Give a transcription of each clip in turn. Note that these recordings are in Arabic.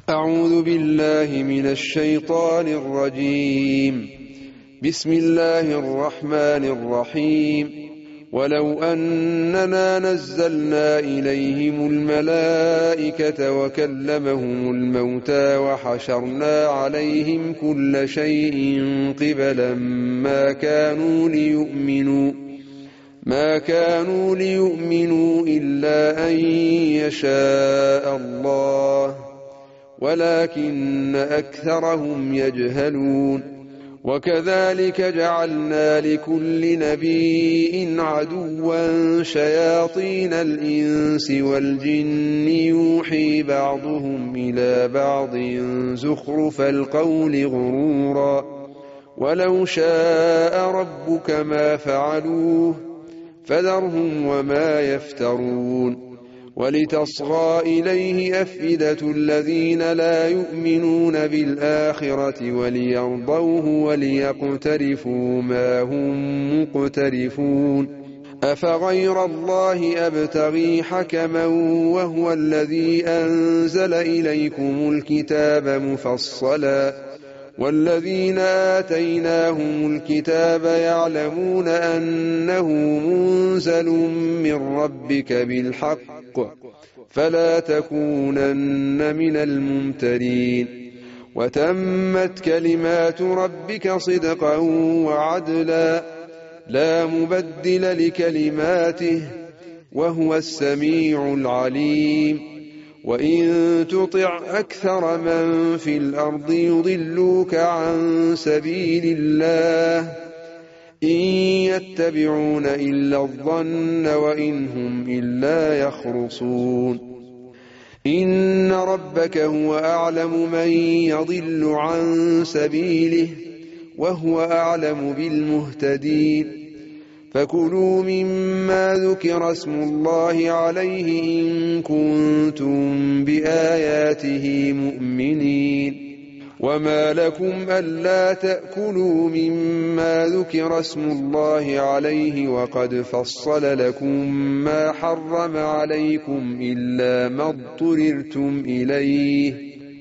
أعوذ بالله من الشيطان الرجيم. بسم الله الرحمن الرحيم. ولو أننا نزلنا إليهم الملائكة وكلمهم الموتى وحشرنا عليهم كل شيء قبلا ما كانوا ليؤمنوا إلا أن يشاء الله ولكن أكثرهم يجهلون. وكذلك جعلنا لكل نبي عدوا شياطين الإنس والجن يوحي بعضهم إلى بعض زخرف القول غرورا ولو شاء ربك ما فعلوه فذرهم وما يفترون. ولتصغى إليه أفئدة الذين لا يؤمنون بالآخرة وليرضوه وليقترفوا ما هم مقترفون. أفغير الله أبتغي حكما وهو الذي أنزل إليكم الكتاب مفصلا والذين آتيناهم الكتاب يعلمون أنه منزل من ربك بالحق فلا تكونن من الممترين. وتمت كلمات ربك صدقا وعدلا لا مبدل لكلماته وهو السميع العليم. وإن تطع أكثر من في الأرض يضلوك عن سبيل الله إن يتبعون إلا الظن وإن هم إلا يخرصون. إن ربك هو أعلم من يضل عن سبيله وهو أعلم بالمهتدين. فكلوا مما ذكر اسم الله عليه إن كنتم بآياته مؤمنين. وما لكم ألا تأكلوا مما ذكر اسم الله عليه وقد فصل لكم ما حرم عليكم إلا ما اضطررتم إليه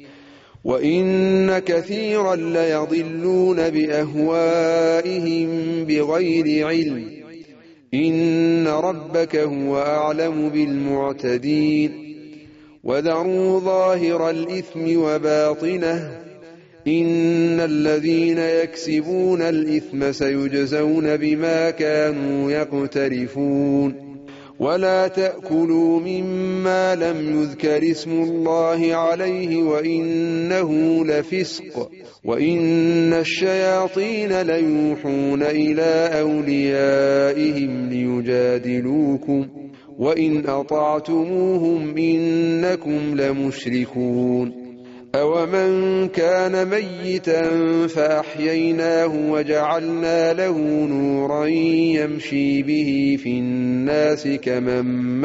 وإن كثيرا ليضلون بأهوائهم بغير علم. إن ربك هو أعلم بالمعتدين. وذروا ظاهر الإثم وباطنه إن الذين يكسبون الإثم سيجزون بما كانوا يقترفون. ولا تأكلوا مما لم يذكر اسم الله عليه وإنه لفسق وإن الشياطين ليوحون إلى أوليائهم ليجادلوكم وإن أطعتموهم إنكم لمشركون. أومن كان ميتا فأحييناه وجعلنا له نورا يمشي به في الناس كمن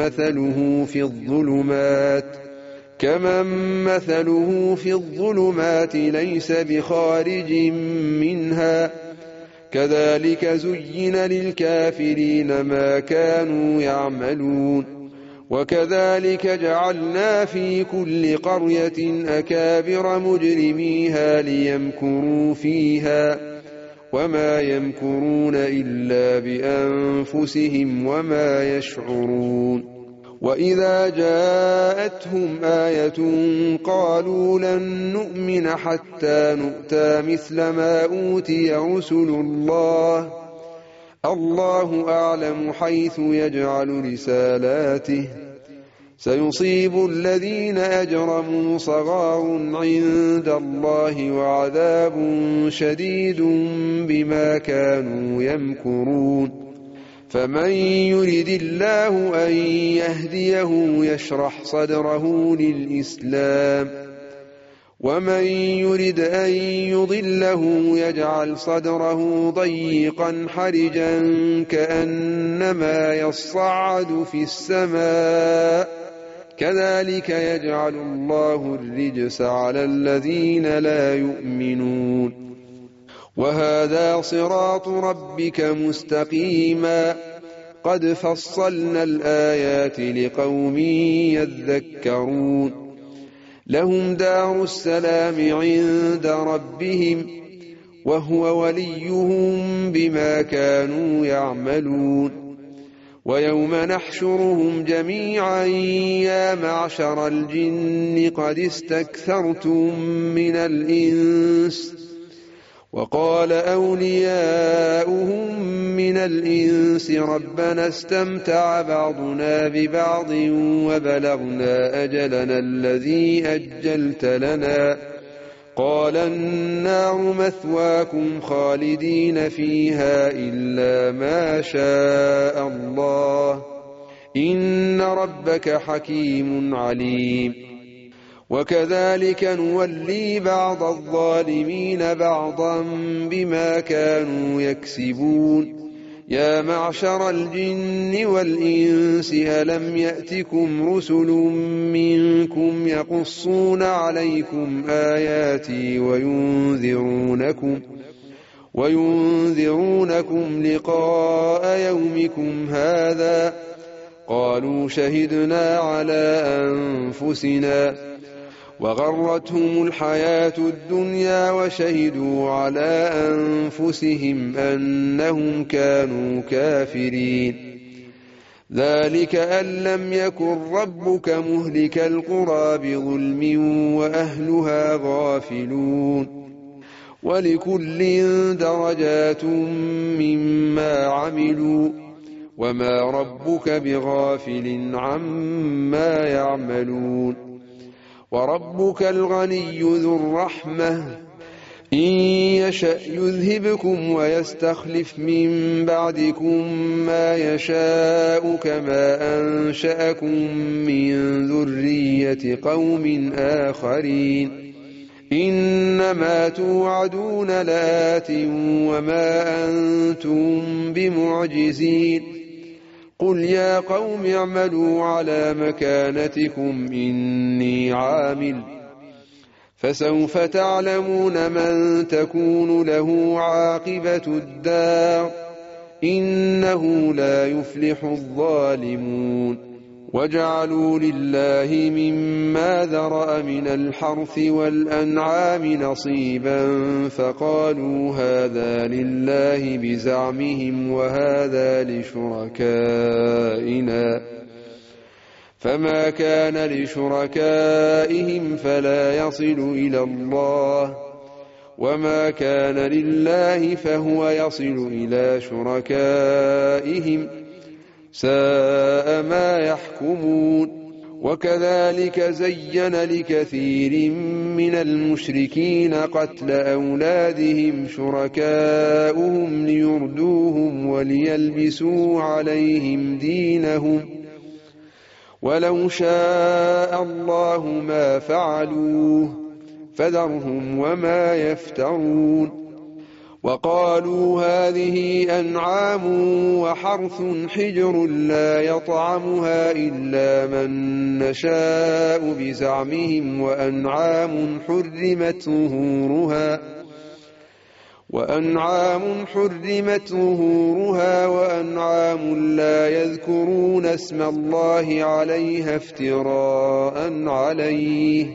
مثله في الظلمات ليس بخارج منها كذلك زين للكافرين ما كانوا يعملون. وكذلك جعلنا في كل قرية أكابر مجرميها ليمكروا فيها وما يمكرون إلا بأنفسهم وما يشعرون. وإذا جاءتهم آية قالوا لن نؤمن حتى نؤتى مثل ما أوتي رسل الله أعلم حيث يجعل رسالاته سيصيب الذين أجرموا صغار عند الله وعذاب شديد بما كانوا يمكرون. فمن يرد الله أن يهديه يشرح صدره للإسلام ومن يرد أن يضله يجعل صدره ضيقا حرجا كأنما يصعد في السماء كذلك يجعل الله الرجس على الذين لا يؤمنون. وهذا صراط ربك مستقيما قد فصلنا الآيات لقوم يذكرون. لهم دار السلام عند ربهم وهو وليهم بما كانوا يعملون ويوم نحشرهم جميعا يا معشر الجن قد استكثرتم من الإنس وقال أولياؤهم من الإنس ربنا استمتع بعضنا ببعض وبلغنا أجلنا الذي أجلت لنا قال النار مثواكم خالدين فيها إلا ما شاء الله إن ربك حكيم عليم وكذلك نولي بعض الظالمين بعضا بما كانوا يكسبون يا معشر الجن والإنس ألم يأتكم رسل منكم يقصون عليكم آياتي وينذرونكم لقاء يومكم هذا قالوا شهدنا على أنفسنا وغرتهم الحياة الدنيا وشهدوا على أنفسهم أنهم كانوا كافرين ذلك أن لم يكن ربك مهلك القرى بظلم وأهلها غافلون ولكل درجات مما عملوا وما ربك بغافل عما يعملون وربك الغني ذو الرحمة إن يشأ يذهبكم ويستخلف من بعدكم ما يشاء كما أنشأكم من ذرية قوم آخرين إنما توعدون لآت وما أنتم بمعجزين قل يا قوم اعملوا على مكانتكم إني عامل فسوف تعلمون من تكون له عاقبة الدار إنه لا يفلح الظالمون وجعلوا لله مما ذرأ من الحرث والأنعام نصيبا فقالوا هذا لله بزعمهم وهذا لشركائنا فما كان لشركائهم فلا يصل إلى الله وما كان لله فهو يصل إلى شركائهم ساء ما يحكمون وكذلك زين لكثير من المشركين قتل أولادهم شركاؤهم ليردوهم وليلبسوا عليهم دينهم ولو شاء الله ما فعلوه فذرهم وما يفترون وقالوا هذه أنعام وحرث حجر لا يطعمها إلا من نشاء بزعمهم وأنعام حرمت ظهورها وأنعام لا يذكرون اسم الله عليها افتراء عليه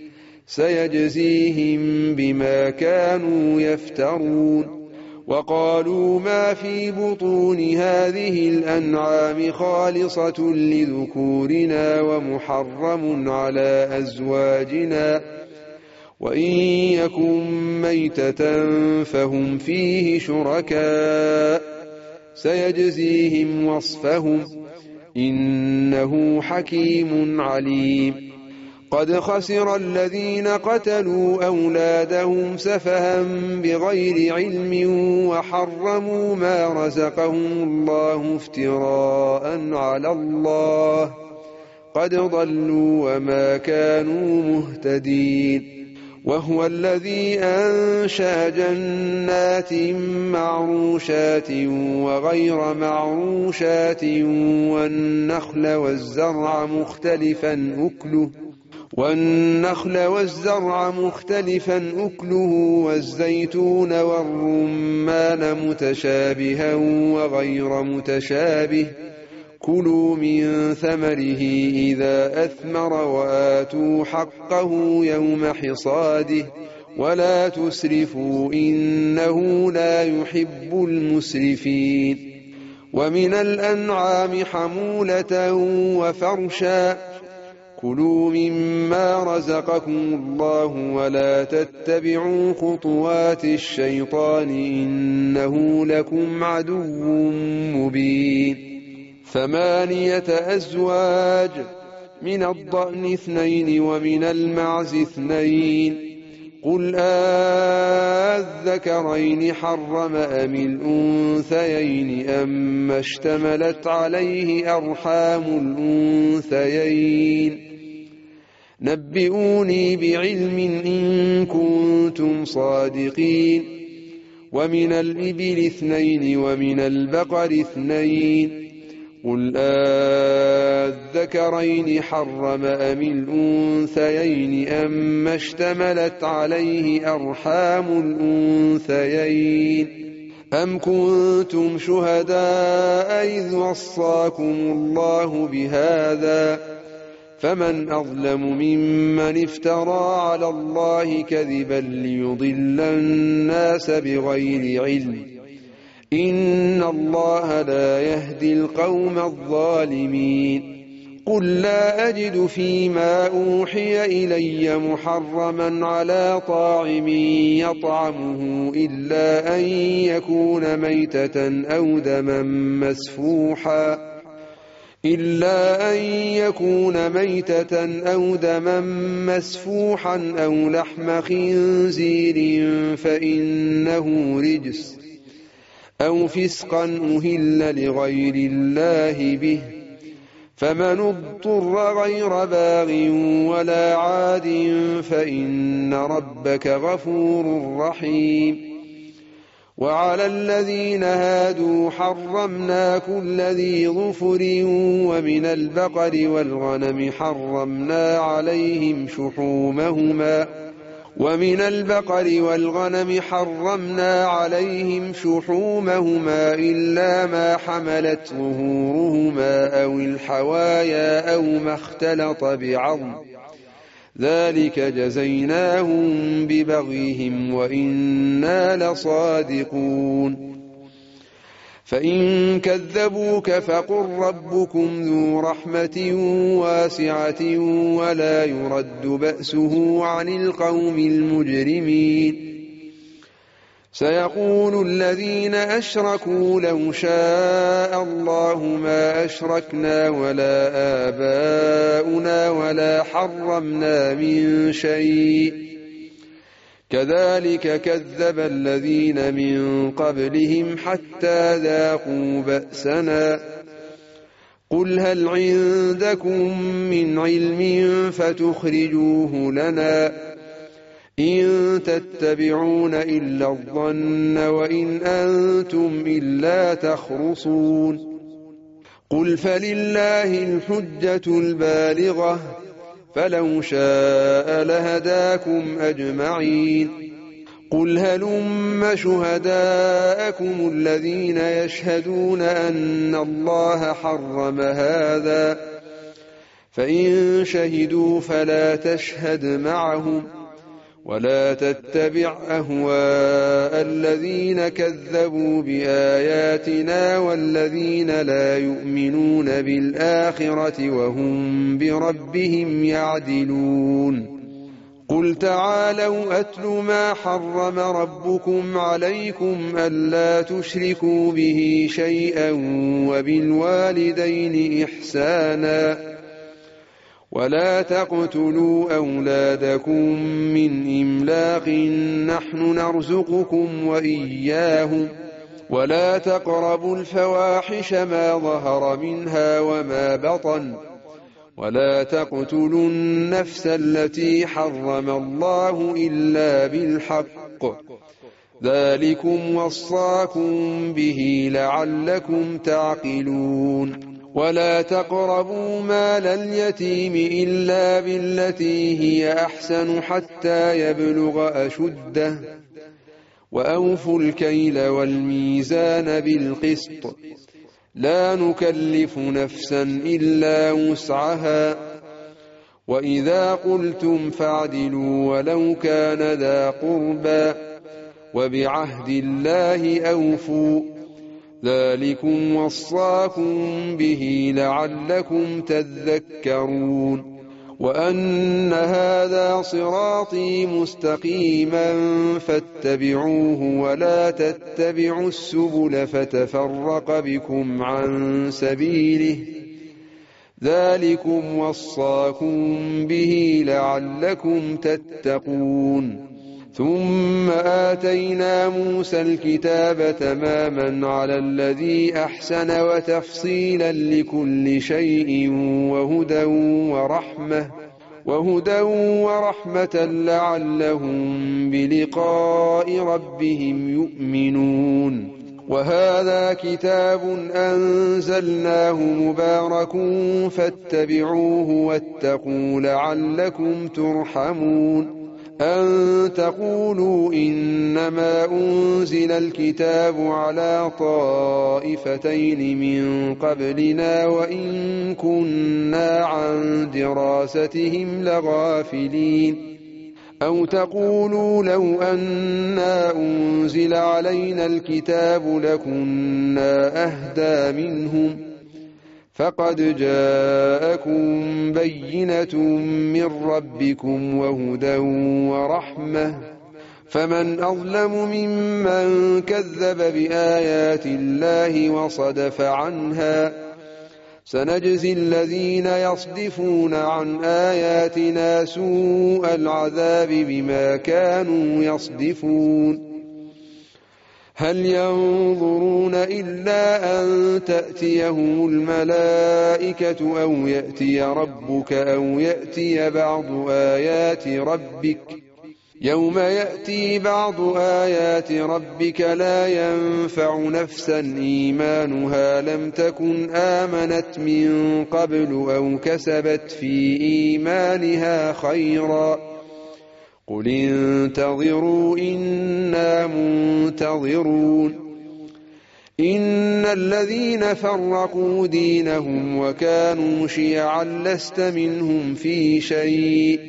سيجزيهم بما كانوا يفترون وقالوا ما في بطون هذه الأنعام خالصة لذكورنا ومحرم على أزواجنا وإن يكن ميتة فهم فيه شركاء سيجزيهم وصفهم إنه حكيم عليم قد خسر الذين قتلوا أولادهم سفها بغير علم وحرموا ما رزقهم الله افتراء على الله قد ضلوا وما كانوا مهتدين وهو الذي أنشأ جنات معروشات وغير معروشات والنخل والزرع مختلفا أكله والزيتون والرمان متشابها وغير متشابه كلوا من ثمره إذا أثمر وآتوا حقه يوم حصاده ولا تسرفوا إنه لا يحب المسرفين ومن الأنعام حمولة وفرشا كلوا مما رزقكم الله ولا تتبعوا خطوات الشيطان إنه لكم عدو مبين 8 أزواج من الضأن 2 ومن المعز 2 قل أذكرين حرم أم الأنثيين أما اشتملت عليه أرحام الأنثيين نبئوني بعلم إن كنتم صادقين ومن الإبل 2 ومن البقر 2 قل أذكرين حرم أم الأنثيين أما اشتملت عليه أرحام الأنثيين أم كنتم شهداء إذ وصاكم الله بهذا فمن أظلم ممن افترى على الله كذبا ليضل الناس بغير علم إن الله لا يهدي القوم الظالمين قل لا أجد فيما أوحي إلي محرما على طاعم يطعمه إلا أن يكون ميتة أو دما مسفوحا أو لحم خنزير فإنه رجس أو فسقا أهل لغير الله به فمن اضطر غير باغ ولا عاد فإن ربك غفور رحيم وعلى الذين هادوا حرمنا كل ذي ظفر ومن البقر والغنم حرمنا عليهم شحومهما إلا ما حملت ظهورهما أو الحوايا أو ما اختلط بعظم ذلك جزيناهم ببغيهم وإنا لصادقون فإن كذبوك فقل ربكم ذو رحمة واسعة ولا يرد بأسه عن القوم المجرمين سيقول الذين أشركوا لو شاء الله ما أشركنا ولا آباؤنا ولا حرمنا من شيء كذلك كذب الذين من قبلهم حتى ذاقوا بأسنا قل هل عندكم من علم فتخرجوه لنا إن تتبعون إلا الظن وإن أنتم إلا تخرصون قل فلله الحجة البالغة فلو شاء لهداكم أجمعين قل هلم شهداءكم الذين يشهدون أن الله حرم هذا فإن شهدوا فلا تشهد معهم ولا تتبع أهواء الذين كذبوا بآياتنا والذين لا يؤمنون بالآخرة وهم بربهم يعدلون قل تعالوا أتل ما حرم ربكم عليكم ألا تشركوا به شيئا وبالوالدين إحسانا ولا تقتلوا أولادكم من إملاق نحن نرزقكم وإياهم ولا تقربوا الفواحش ما ظهر منها وما بطن ولا تقتلوا النفس التي حرم الله إلا بالحق ذلكم وصاكم به لعلكم تعقلون ولا تقربوا مال اليتيم إلا بالتي هي أحسن حتى يبلغ أشده وأوفوا الكيل والميزان بالقسط لا نكلف نفسا إلا وسعها وإذا قلتم فاعدلوا ولو كان ذا قربى وبعهد الله أوفوا ذلكم وصاكم به لعلكم تذكرون وأن هذا صراطي مستقيما فاتبعوه ولا تتبعوا السبل فتفرق بكم عن سبيله ذلكم وصاكم به لعلكم تتقون ثم آتينا موسى الكتاب تماما على الذي أحسن وتفصيلا لكل شيء وهدى ورحمة لعلهم بلقاء ربهم يؤمنون وهذا كتاب أنزلناه مبارك فاتبعوه واتقوا لعلكم ترحمون أن تقولوا إنما أنزل الكتاب على طائفتين من قبلنا وإن كنا عن دراستهم لغافلين أو تقولوا لو أنا أنزل علينا الكتاب لكنا أهدى منهم فقد جاءكم بينة من ربكم وهدى ورحمة فمن أظلم ممن كذب بآيات الله وصدف عنها سنجزي الذين يصدفون عن آياتنا سوء العذاب بما كانوا يصدفون هل ينظرون إلا أن تأتيهم الملائكة أو يأتي ربك أو يأتي بعض آيات ربك يوم يأتي بعض آيات ربك لا ينفع نفسا إيمانها لم تكن آمنت من قبل أو كسبت في إيمانها خيرا قل انتظروا إنا منتظرون إن الذين فرقوا دينهم وكانوا شيعا لست منهم في شيء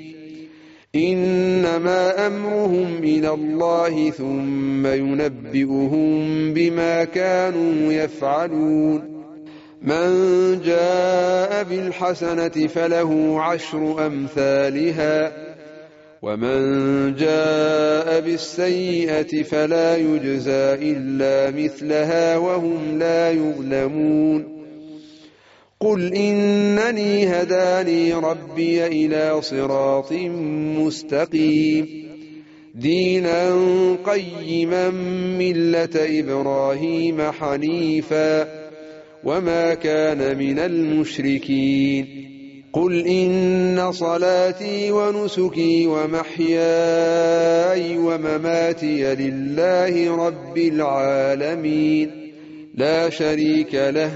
إنما أمرهم إلى الله ثم ينبئهم بما كانوا يفعلون من جاء بالحسنة فله عشر أمثالها ومن جاء بالسيئة فلا يجزى إلا مثلها وهم لا يظلمون قل إنني هداني ربي إلى صراط مستقيم دينا قيما ملة إبراهيم حنيفا وما كان من المشركين قل إن صلاتي ونسكي ومحياي ومماتي لله رب العالمين لا شريك له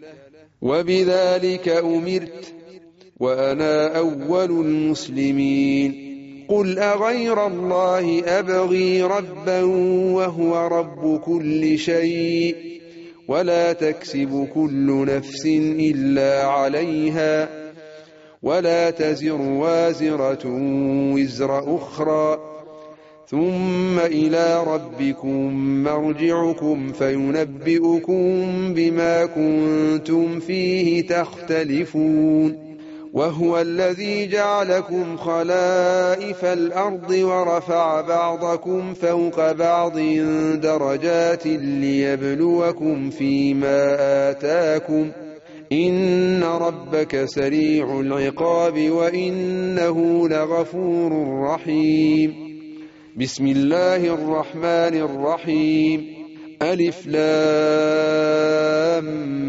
وبذلك أمرت وأنا أول المسلمين قل أغير الله أبغي ربا وهو رب كل شيء ولا تكسب كل نفس إلا عليها ولا تزر وازرة وزر أخرى ثم إلى ربكم مرجعكم فينبئكم بما كنتم فيه تختلفون وهو الذي جعلكم خلائف الأرض ورفع بعضكم فوق بعض درجات ليبلوكم فيما آتاكم إن ربك سريع العقاب وإنه لغفور رحيم بسم الله الرحمن الرحيم ألف لام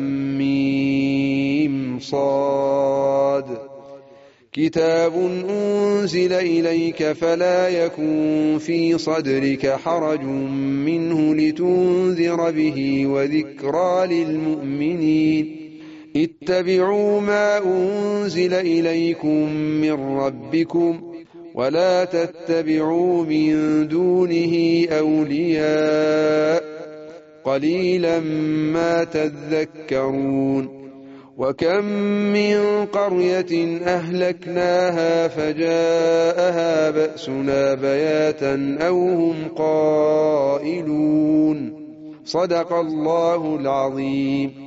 ميم صاد كتاب أنزل إليك فلا يكن في صدرك حرج منه لتنذر به وذكرى للمؤمنين اتبعوا ما أنزل إليكم من ربكم ولا تتبعوا من دونه أولياء قليلا ما تذكرون وكم من قرية أهلكناها فجاءها بأسنا بياتا أو هم قائلون صدق الله العظيم.